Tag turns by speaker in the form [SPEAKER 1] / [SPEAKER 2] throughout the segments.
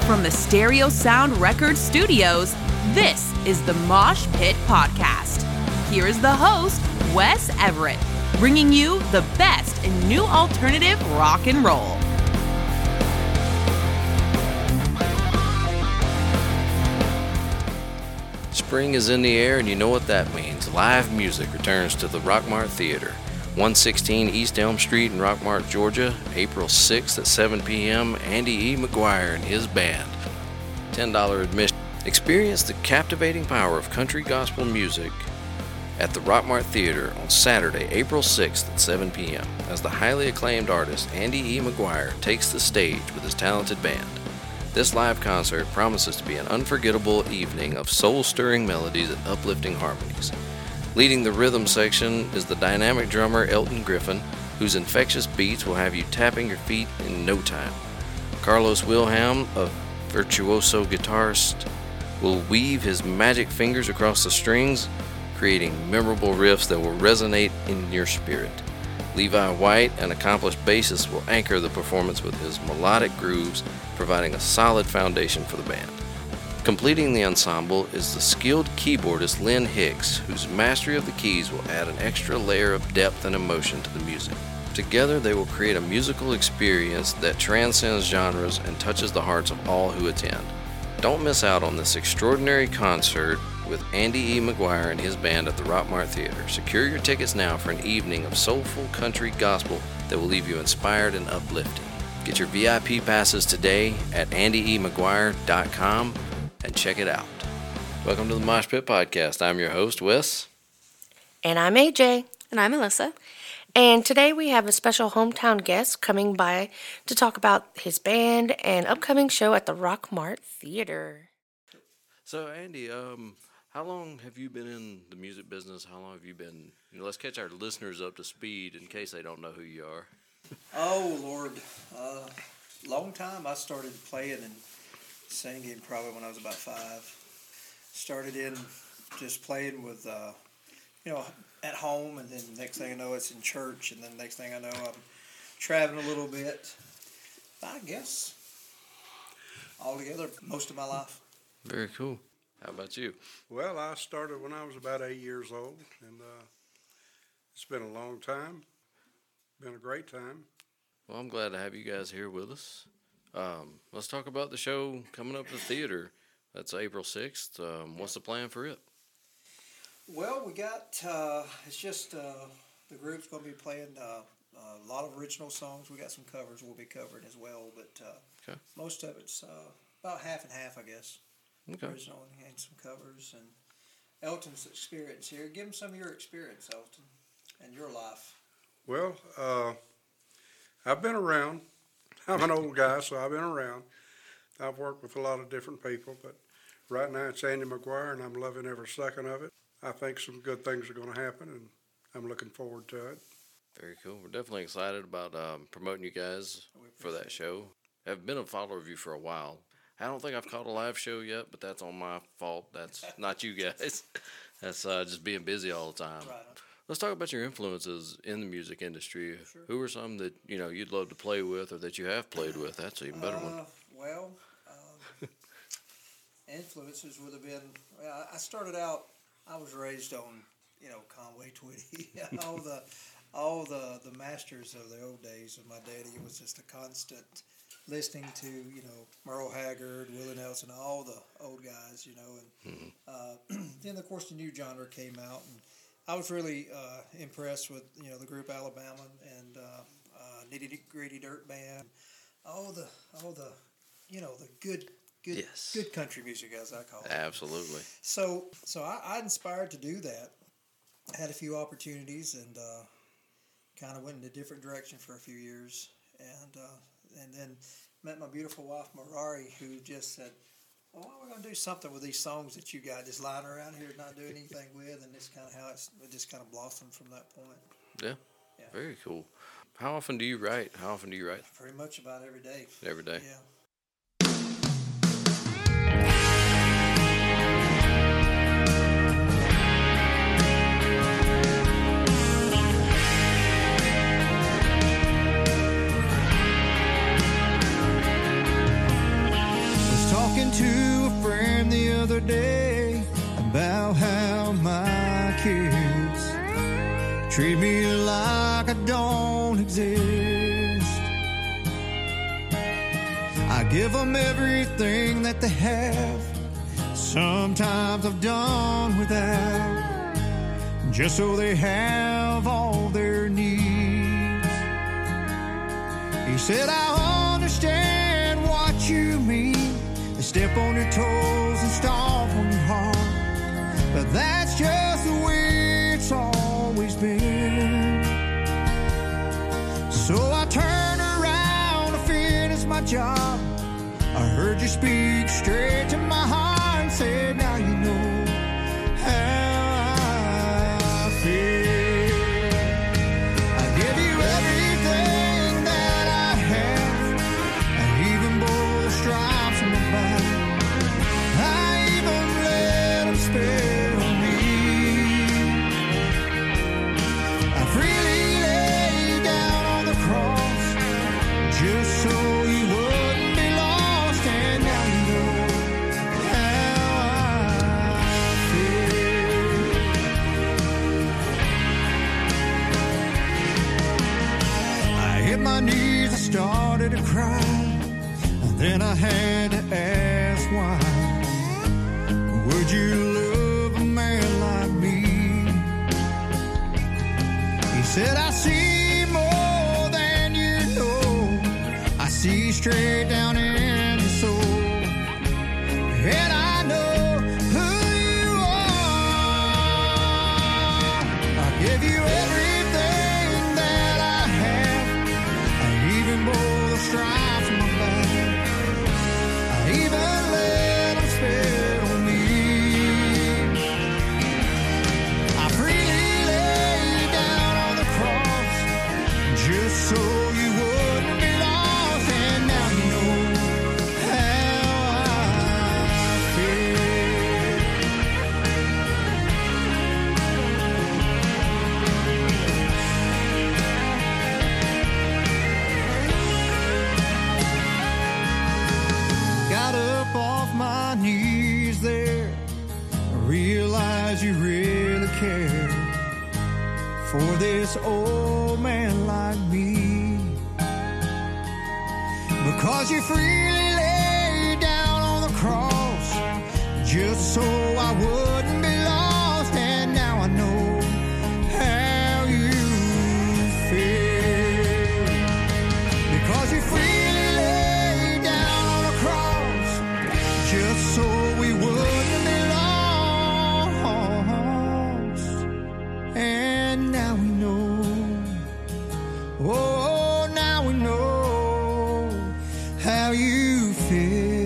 [SPEAKER 1] From the Stereo Sound Records Studios, this is the Mosh Pit Podcast. Here is the host, Wes Everett, bringing you the best in new alternative rock and roll.
[SPEAKER 2] Spring is in the air, and you know what that means. Live music returns to the Rockmart Theater, 116 East Elm Street in Rockmart, Georgia, April 6th at 7 p.m. Andy E. McGuire and his band. $10 admission. Experience the captivating power of country gospel music at the Rockmart Theater on Saturday, April 6th at 7 p.m. as the highly acclaimed artist Andy E. McGuire takes the stage with his talented band. This live concert promises to be an unforgettable evening of soul-stirring melodies and uplifting harmonies. Leading the rhythm section is the dynamic drummer Elton Griffin, whose infectious beats will have you tapping your feet in no time. Carlos Wilhelm, a virtuoso guitarist, will weave his magic fingers across the strings, creating memorable riffs that will resonate in your spirit. Levi White, an accomplished bassist, will anchor the performance with his melodic grooves, providing a solid foundation for the band. Completing the ensemble is the skilled keyboardist Lynn Hicks, whose mastery of the keys will add an extra layer of depth and emotion to the music. Together, they will create a musical experience that transcends genres and touches the hearts of all who attend. Don't miss out on this extraordinary concert with Andy E. McGuire and his band at the Rockmart Theater. Secure your tickets now for an evening of soulful country gospel that will leave you inspired and uplifting. Get your VIP passes today at andyemcguire.com and check it out. Welcome to the Mosh Pit Podcast. I'm your host, Wes.
[SPEAKER 3] And I'm AJ.
[SPEAKER 4] And I'm Alyssa.
[SPEAKER 3] And today we have a special hometown guest coming by to talk about his band and upcoming show at the Rockmart Theater.
[SPEAKER 2] So, Andy, how long have you been in the music business? How long have you been, let's catch our listeners up to speed in case they don't know who you are.
[SPEAKER 5] Oh, Lord. Long time. I started playing and singing probably when I was about 5. Started in just playing with, at home, and then next thing I know it's in church, and then next thing I know I'm traveling a little bit. I guess altogether most of my life.
[SPEAKER 2] Very cool. How about you?
[SPEAKER 6] Well, I started when I was about 8 years old, and it's been a long time. Been a great time.
[SPEAKER 2] Well, I'm glad to have you guys here with us. Let's talk about the show coming up at the theater. That's April 6th. What's the plan for it?
[SPEAKER 5] Well, we got, it's just the group's going to be playing a lot of original songs. We got some covers we'll be covering as well, but
[SPEAKER 2] okay.
[SPEAKER 5] Most of it's about half and half, I guess.
[SPEAKER 2] Okay.
[SPEAKER 5] Original and some covers. And Elton's experience here. Give him some of your experience, Elton, and your life.
[SPEAKER 6] Well, I've been around. I'm an old guy, so I've been around. I've worked with a lot of different people, but right now it's Andy McGuire, and I'm loving every second of it. I think some good things are going to happen, and I'm looking forward to it.
[SPEAKER 2] Very cool. We're definitely excited about promoting you guys for that show. I've been a follower of you for a while. I don't think I've caught a live show yet, but that's on my fault. That's not you guys. That's just being busy all the time.
[SPEAKER 5] Right.
[SPEAKER 2] Let's talk about your influences in the music industry. Sure. Who are some that you'd love to play with, or that you have played with? That's an even better one.
[SPEAKER 5] Well, influences would have been. Well, I started out. I was raised on, Conway Twitty, all the masters of the old days of my daddy. It was just a constant listening to, Merle Haggard, Willie Nelson, all the old guys, and then of course the new genre came out, and I was really impressed with, the group Alabama and Nitty Gritty Dirt Band, all the the good country music, as I call it.
[SPEAKER 2] Absolutely.
[SPEAKER 5] So I inspired to do that. I had a few opportunities and kind of went in a different direction for a few years, and then met my beautiful wife Marari, who just said, "Well, we're going to do something with these songs that you got just lying around here, not doing anything with," and it's kind of how it just kind of blossomed from that point.
[SPEAKER 2] Yeah. Very cool. How often do you write?
[SPEAKER 5] Pretty much about every day.
[SPEAKER 2] Every day.
[SPEAKER 5] Yeah.
[SPEAKER 4] talking to a friend the other day about how my kids treat me like I don't exist. I give them everything that they have. Sometimes I've done without, just so they have all their needs. He said, I understand what you mean. They step on your toes and stomp on your heart, but that's just the way it's always been. So I turned around to finish my job. I heard you speak straight to my heart and said, now you know how I feel. I give you everything that I have. I even bore the stripes on my back. I even let them spit on me. I freely laid down on the cross just so you wouldn't be lost. And now you know how I feel. I hit my knees, I started to cry. Then I had to ask why. Would you love a man like me? He said, I see more than you know. I see straight down in your soul. And I know who you are. I give you everything that I have. I even bore the stripes on my back. I even let them spit on me. I freely laid down on the cross just so you wouldn't be lost. And now you know how I feel. Got up off my knees there. I realized you really care for this old man like me. Because you freely laid down on the cross just so I wouldn't be lost. And now I know how you feel. Because you freely laid down on the cross just so we wouldn't be lost. And now we know. Oh, now we know how you feel.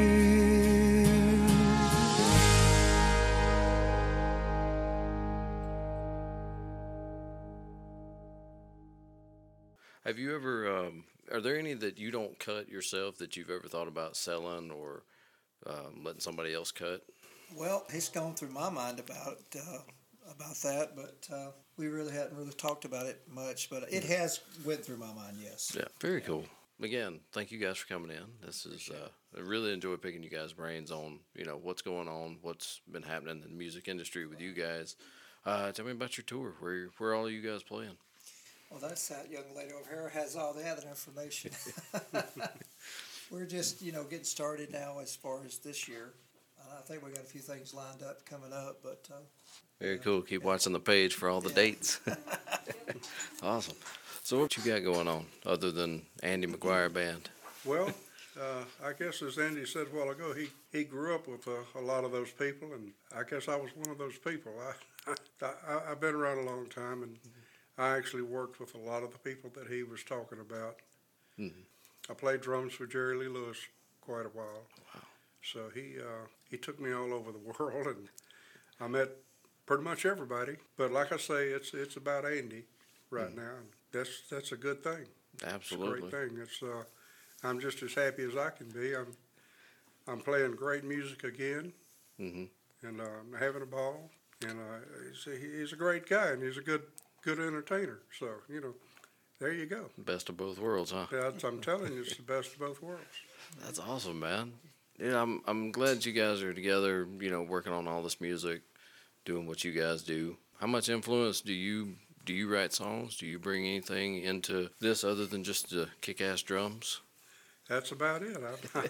[SPEAKER 2] Have you ever, are there any that you don't cut yourself that you've ever thought about selling or letting somebody else cut?
[SPEAKER 5] Well, it's gone through my mind about that, but we really hadn't really talked about it much. But it has went through my mind, yes.
[SPEAKER 2] Yeah, very cool. Again, thank you guys for coming in. This is I really enjoy picking you guys' brains on what's going on, what's been happening in the music industry with you guys. Tell me about your tour. Where all you guys playing?
[SPEAKER 5] Well, that's that young lady over here has all the other information. We're just getting started now as far as this year. I think we got a few things lined up coming up, but
[SPEAKER 2] very cool. Keep watching the page for all the dates. Awesome. So what you got going on other than Andy McGuire Band?
[SPEAKER 6] Well, I guess as Andy said a while ago, he grew up with a lot of those people, and I guess I was one of those people. I've been around a long time, and I actually worked with a lot of the people that he was talking about. Mm-hmm. I played drums for Jerry Lee Lewis quite a while. Wow. So he took me all over the world, and I met pretty much everybody. But like I say, it's about Andy right now. And that's a good thing.
[SPEAKER 2] Absolutely.
[SPEAKER 6] It's a great thing. I'm just as happy as I can be. I'm playing great music again, and I'm having a ball. And he's a great guy, and he's a good entertainer. So there you go.
[SPEAKER 2] Best of both worlds, huh?
[SPEAKER 6] Yeah, I'm telling you, it's the best of both worlds.
[SPEAKER 2] That's awesome, man. Yeah, I'm glad you guys are together, working on all this music, doing what you guys do. How much influence do you write songs? Do you bring anything into this other than just the kick-ass drums?
[SPEAKER 6] That's about it.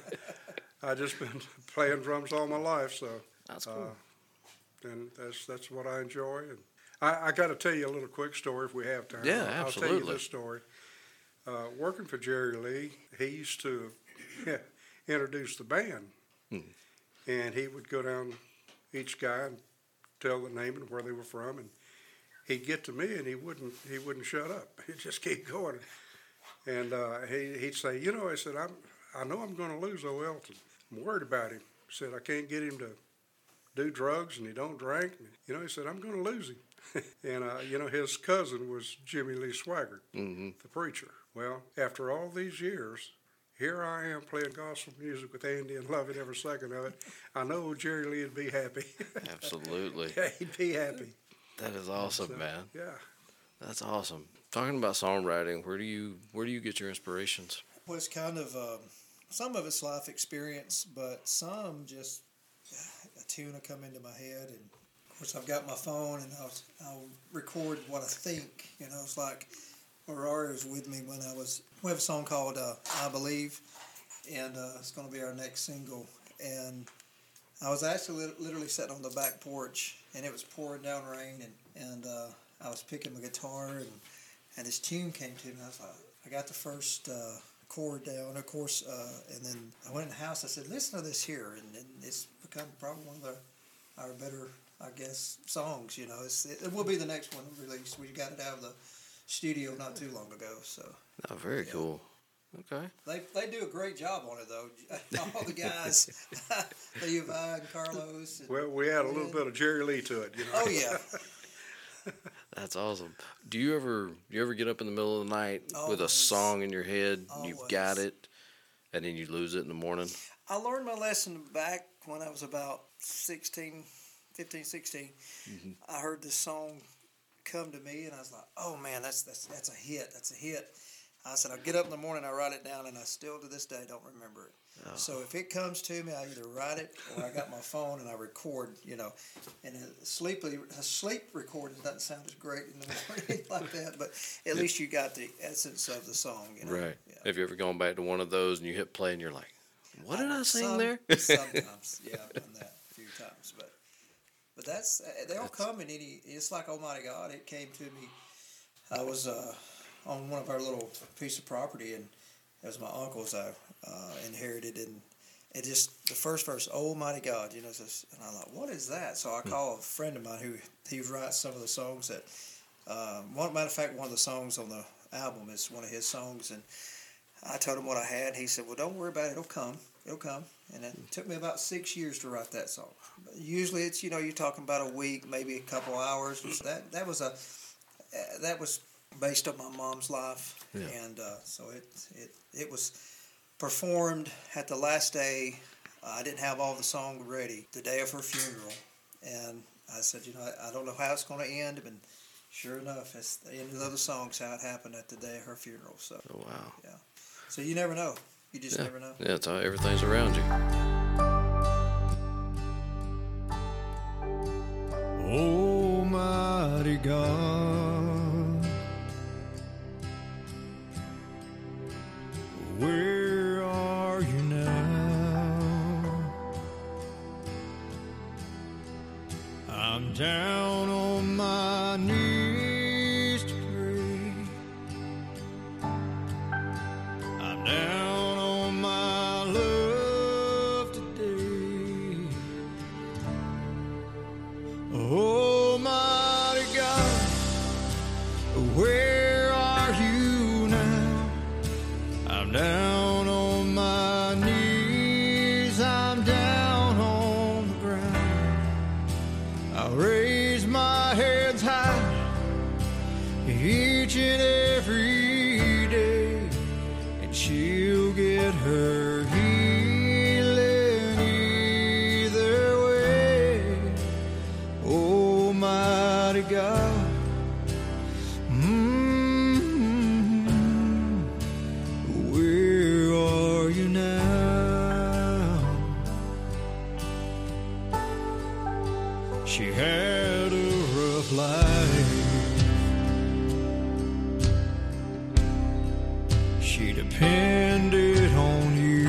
[SPEAKER 6] I just been playing drums all my life, so
[SPEAKER 2] That's cool.
[SPEAKER 6] And that's what I enjoy. And I got to tell you a little quick story if we have time.
[SPEAKER 2] Yeah,
[SPEAKER 6] I'll tell
[SPEAKER 2] absolutely.
[SPEAKER 6] you this story. Working for Jerry Lee, he used to introduce the band, and he would go down each guy and tell the name and where they were from, and he'd get to me and he wouldn't shut up. He'd just keep going, and he'd say, I said, I know I'm going to lose old Elton. I'm worried about him. He said, I can't get him to do drugs, and he don't drink. And, he said, I'm going to lose him. And, his cousin was Jimmy Lee Swaggart, the preacher. Well, after all these years, here I am playing gospel music with Andy and loving every second of it. I know Jerry Lee would be happy.
[SPEAKER 2] Absolutely.
[SPEAKER 6] Yeah, he'd be happy.
[SPEAKER 2] That is awesome,
[SPEAKER 6] So,
[SPEAKER 2] man.
[SPEAKER 6] Yeah.
[SPEAKER 2] That's awesome. Talking about songwriting, where do you get your inspirations?
[SPEAKER 5] Well, it's kind of some of it's life experience, but some just a tune will come into my head, and of course I've got my phone, and I'll record what I think. It's like Rory was with me when we have a song called I Believe, and it's going to be our next single. And I was actually literally sitting on the back porch, and it was pouring down rain, and I was picking my guitar, and this tune came to me. I was like, I got the first chord down, of course, and then I went in the house. I said, listen to this here, and it's become probably one of our better, I guess, songs. It will be the next one released. We got it out of the studio not too long ago. So.
[SPEAKER 2] Oh, very cool. Okay.
[SPEAKER 5] They do a great job on it though. All the guys, Levi and Carlos.
[SPEAKER 6] Well, we add a little bit of Jerry Lee to it.
[SPEAKER 5] Oh yeah.
[SPEAKER 2] That's awesome. Do you ever get up in the middle of the night with a
[SPEAKER 5] Always.
[SPEAKER 2] song in your head? You've
[SPEAKER 5] Always.
[SPEAKER 2] got it, and then you lose it in the morning?
[SPEAKER 5] I learned my lesson back when I was about 15, 16. I heard this song come to me, and I was like, oh man, that's a hit. That's a hit. I said, I get up in the morning, I write it down, and I still to this day don't remember it.
[SPEAKER 2] Oh.
[SPEAKER 5] So if it comes to me, I either write it or I got my phone and I record, And a sleep recording doesn't sound as great in the morning like that, but at least you got the essence of the song.
[SPEAKER 2] Right.
[SPEAKER 5] Yeah.
[SPEAKER 2] Have you ever gone back to one of those and you hit play and you're like, what did I sing there?
[SPEAKER 5] Sometimes, yeah, I've done that a few times, but that's they all come in any. It's like Almighty God. It came to me. I was on one of our little piece of property, and it was my uncle's. I inherited, and it just the first verse, Almighty God, and I'm like, what is that? So I call a friend of mine who he writes some of the songs that. Matter of fact, one of the songs on the album is one of his songs, and I told him what I had. He said, well, don't worry about it. It'll come. And it took me about 6 years to write that song. Usually it's, you're talking about a week, maybe a couple hours. That was based on my mom's life.
[SPEAKER 2] Yeah.
[SPEAKER 5] And so it was performed at the last day. I didn't have all the song ready, the day of her funeral. And I said, I don't know how it's going to end, but sure enough, it's the end of the song's how it happened at the day of her funeral. So,
[SPEAKER 2] Oh, wow.
[SPEAKER 5] yeah. So you never know. You just
[SPEAKER 2] Yeah.
[SPEAKER 5] never know.
[SPEAKER 2] Yeah, it's all, everything's around you.
[SPEAKER 4] Almighty God, where are you now? I'm down on my knees to pray. I'm down on my love today. Almighty God, where are you now? I'm down on my knees, I'm down on the ground. I raise my hands high each and every day, and she'll get her healing either way. Almighty God, where are you now? She had a rough life. She depended on you.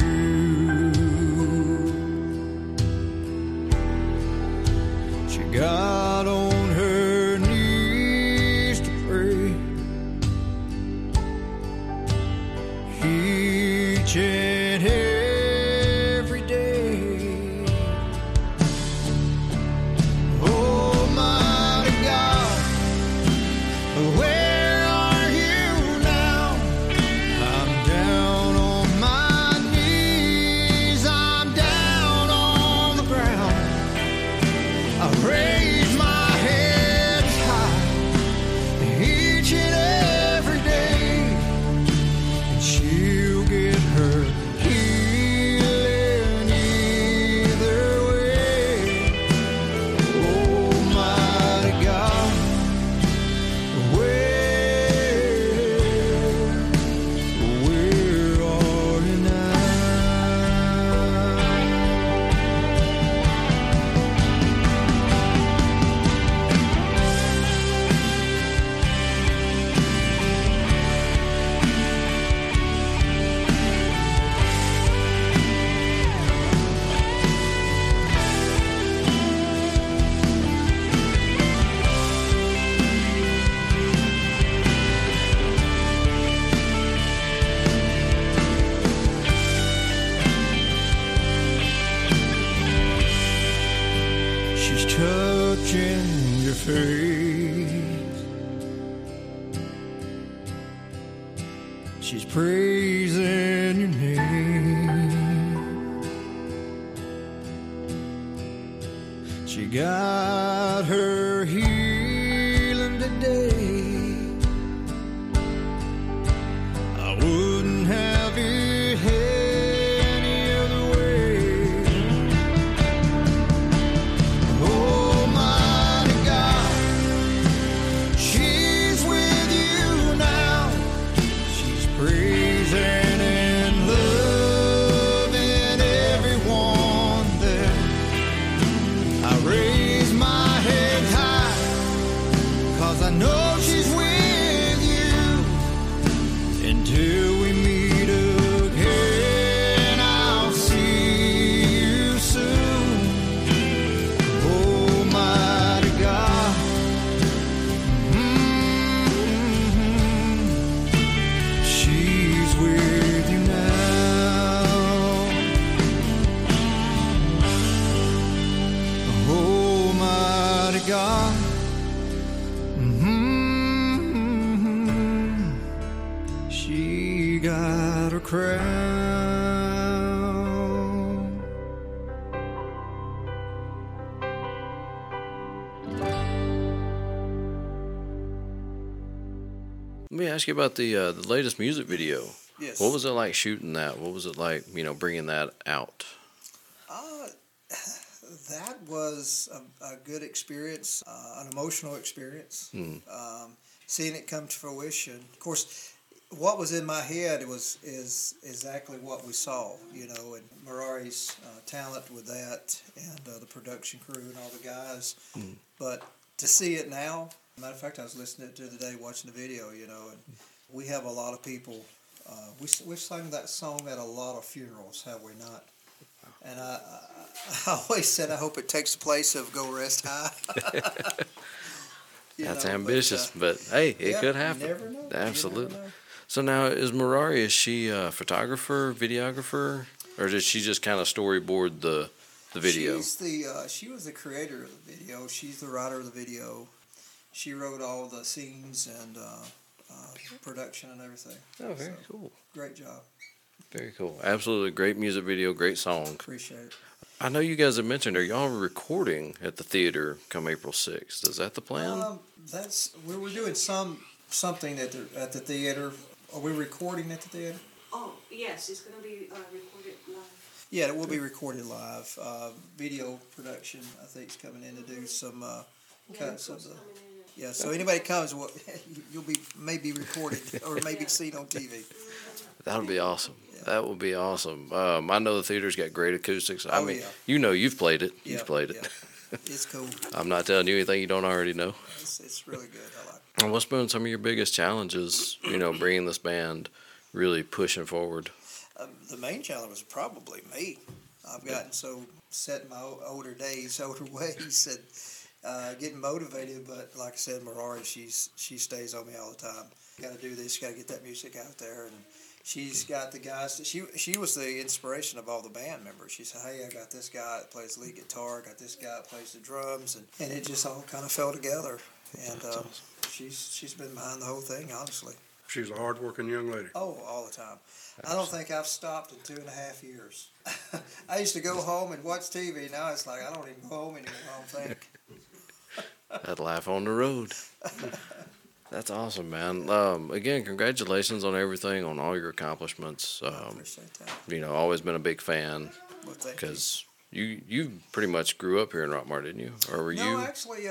[SPEAKER 4] She got on her knees to pray each and every day. Almighty God, where are you now? I'm down on my knees, I'm down on the ground. I raise my head high each and every day, and she'll get her healing either way. Almighty God, where are you now? She's touching your face. She's praising your name. She got her healing today. I wouldn't have it any other way. Almighty God, she's with you now. She's praising and loving everyone there. I raise my head high, 'cause I know she's with you. Until we meet again, I'll see you soon. Almighty God, she's with you now. Almighty God, she got her crown.
[SPEAKER 2] Let me ask you about the latest music video.
[SPEAKER 5] Yes.
[SPEAKER 2] What was it like shooting that? What was it like, bringing that out?
[SPEAKER 5] That was a good experience, an emotional experience. Seeing it come to fruition. Of course, what was in my head is exactly what we saw, and Merari's talent with that, and the production crew and all the guys. But to see it now, matter of fact, I was listening to it today, watching the video, and we have a lot of people. We've sung that song at a lot of funerals, have we not? And I always said I hope it takes the place of Go Rest High.
[SPEAKER 2] That's ambitious, but hey, it could happen.
[SPEAKER 5] You never know.
[SPEAKER 2] Absolutely.
[SPEAKER 5] You never know.
[SPEAKER 2] So now, is Merari, is she a photographer, videographer, or did she just kind of storyboard the video?
[SPEAKER 5] She was the creator of the video. She's the writer of the video. She wrote all the scenes and production and everything.
[SPEAKER 2] Oh, very cool.
[SPEAKER 5] Great job.
[SPEAKER 2] Very cool. Absolutely great music video, great song.
[SPEAKER 5] Appreciate it.
[SPEAKER 2] I know you guys have mentioned, are y'all recording at the theater come April 6th? Is that the plan?
[SPEAKER 5] We're doing something at the theater. Are we recording at the theater?
[SPEAKER 7] Oh, yes, it's going to be recorded live.
[SPEAKER 5] Yeah, it will be recorded live. Video production, I think, is coming in to do some cuts of the. Yeah, so anybody comes, you'll maybe recorded or maybe seen on TV.
[SPEAKER 2] That'll be awesome.
[SPEAKER 5] Yeah.
[SPEAKER 2] That will be awesome. I know the theater's got great acoustics. I mean,
[SPEAKER 5] yeah.
[SPEAKER 2] you've played it.
[SPEAKER 5] Yeah,
[SPEAKER 2] You've played it.
[SPEAKER 5] yeah. It's cool.
[SPEAKER 2] I'm not telling you anything you don't already know.
[SPEAKER 5] It's really good. I like it.
[SPEAKER 2] And what's been some of your biggest challenges, bringing this band really pushing forward?
[SPEAKER 5] The main challenge was probably me. I've gotten so set in my older ways, and getting motivated. But like I said, Merari, she stays on me all the time. Got to do this. Got to get that music out there, and she's got the guys. She was the inspiration of all the band members. She said, "Hey, I got this guy that plays lead guitar. I got this guy that plays the drums," and it just all kind of fell together. And she's been behind the whole thing, honestly.
[SPEAKER 6] She's a hard-working young lady.
[SPEAKER 5] Oh, all the time. I don't think I've stopped in 2.5 years. I used to go home and watch TV. Now it's like I don't even go home anymore, I don't think.
[SPEAKER 2] That life on the road. That's awesome, man. Again, congratulations on everything, on all your accomplishments.
[SPEAKER 5] I appreciate that.
[SPEAKER 2] Always been a big fan
[SPEAKER 5] Well, thank you.
[SPEAKER 2] because you pretty much grew up here in Rockmart, didn't you? Or were you?
[SPEAKER 5] No, actually,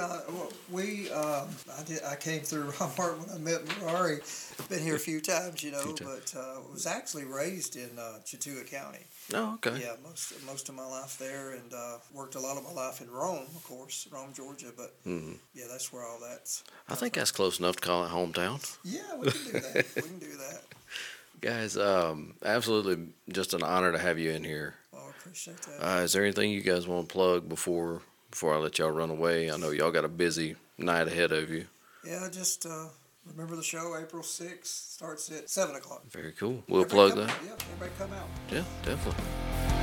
[SPEAKER 5] I came through Rockmart when I met Merari. Been here a few times, but was actually raised in Chattooga County.
[SPEAKER 2] Oh, okay.
[SPEAKER 5] Yeah, most of my life there, and worked a lot of my life in Rome, of course, Rome, Georgia. But yeah, that's where all that's.
[SPEAKER 2] I think that's close enough to call it hometown.
[SPEAKER 5] Yeah, we can do that. We can do that.
[SPEAKER 2] Guys, absolutely just an honor to have you in here.
[SPEAKER 5] Well, I appreciate that.
[SPEAKER 2] Is there anything you guys want to plug before I let y'all run away? I know y'all got a busy night ahead of you.
[SPEAKER 5] Yeah, just remember the show, April 6th, starts at 7 o'clock.
[SPEAKER 2] Very cool. We'll plug that.
[SPEAKER 5] Yeah, everybody come out.
[SPEAKER 2] Yeah, definitely.